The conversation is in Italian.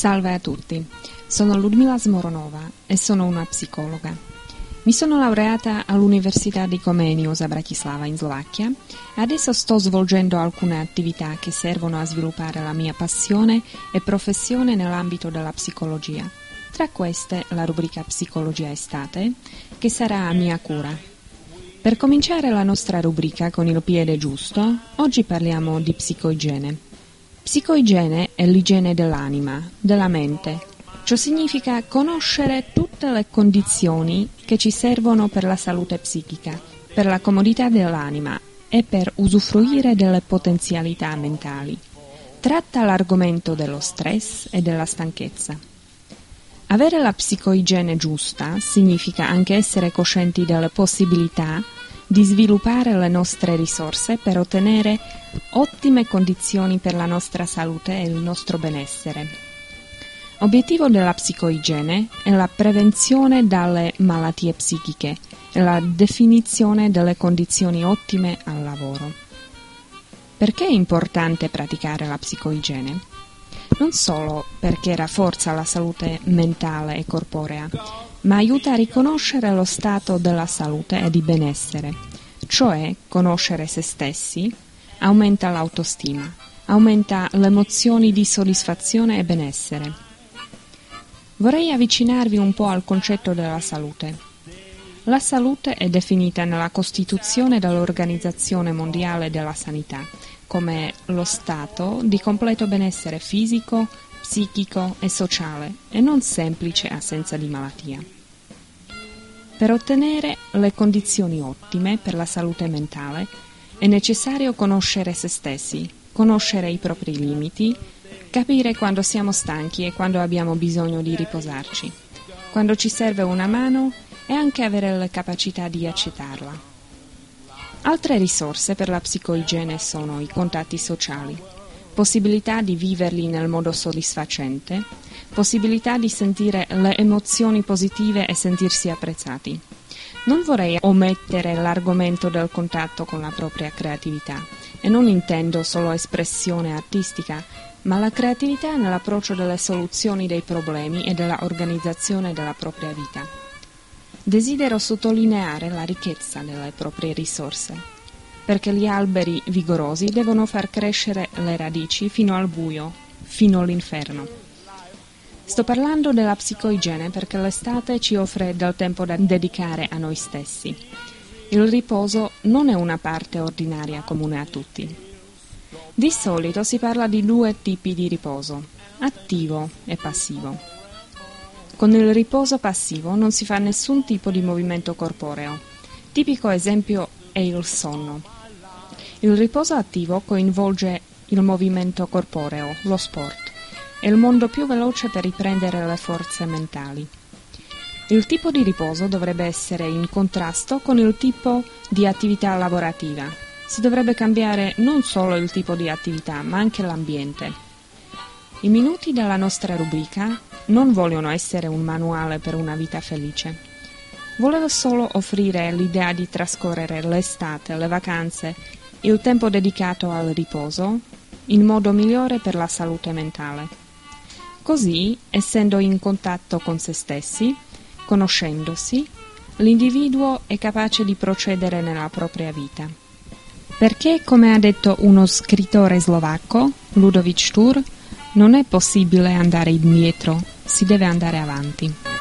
Salve a tutti, sono Ludmila Zmoronova e sono una psicologa. Mi sono laureata all'Università di Comenius a Bratislava in Slovacchia e adesso sto svolgendo alcune attività che servono a sviluppare la mia passione e professione nell'ambito della psicologia. Tra queste la rubrica Psicologia Estate, che sarà a mia cura. Per cominciare la nostra rubrica con il piede giusto, oggi parliamo di psicoigiene. Psicoigiene è l'igiene dell'anima, della mente. Ciò significa conoscere tutte le condizioni che ci servono per la salute psichica, per la comodità dell'anima e per usufruire delle potenzialità mentali. Tratta l'argomento dello stress e della stanchezza. Avere la psicoigiene giusta significa anche essere coscienti delle possibilità di sviluppare le nostre risorse per ottenere ottime condizioni per la nostra salute e il nostro benessere. Obiettivo della psicoigiene è la prevenzione dalle malattie psichiche e la definizione delle condizioni ottime al lavoro. Perché è importante praticare la psicoigiene? Non solo perché rafforza la salute mentale e corporea, ma aiuta a riconoscere lo stato della salute e di benessere, cioè conoscere se stessi aumenta l'autostima, aumenta le emozioni di soddisfazione e benessere. Vorrei avvicinarvi un po' al concetto della salute. La salute è definita nella Costituzione dell'Organizzazione Mondiale della Sanità come lo stato di completo benessere fisico, psichico e sociale e non semplice assenza di malattia. Per ottenere le condizioni ottime per la salute mentale è necessario conoscere se stessi, conoscere i propri limiti, capire quando siamo stanchi e quando abbiamo bisogno di riposarci, quando ci serve una mano e anche avere la capacità di accettarla. Altre risorse per la psicoigiene sono i contatti sociali, possibilità di viverli nel modo soddisfacente, possibilità di sentire le emozioni positive e sentirsi apprezzati. Non vorrei omettere l'argomento del contatto con la propria creatività e non intendo solo espressione artistica, ma la creatività nell'approccio delle soluzioni dei problemi e della organizzazione della propria vita. Desidero sottolineare la ricchezza delle proprie risorse, perché gli alberi vigorosi devono far crescere le radici fino al buio, fino all'inferno. Sto parlando della psicoigiene perché l'estate ci offre del tempo da dedicare a noi stessi. Il riposo non è una parte ordinaria comune a tutti. Di solito si parla di due tipi di riposo, attivo e passivo. Con il riposo passivo non si fa nessun tipo di movimento corporeo. Tipico esempio è il sonno. Il riposo attivo coinvolge il movimento corporeo, lo sport. È il modo più veloce per riprendere le forze mentali. Il tipo di riposo dovrebbe essere in contrasto con il tipo di attività lavorativa. Si dovrebbe cambiare non solo il tipo di attività, ma anche l'ambiente. I minuti della nostra rubrica non vogliono essere un manuale per una vita felice. Volevo solo offrire l'idea di trascorrere l'estate, le vacanze, il tempo dedicato al riposo, in modo migliore per la salute mentale. Così, essendo in contatto con se stessi, conoscendosi, l'individuo è capace di procedere nella propria vita. Perché, come ha detto uno scrittore slovacco, Ludovic Tur, non è possibile andare indietro, si deve andare avanti.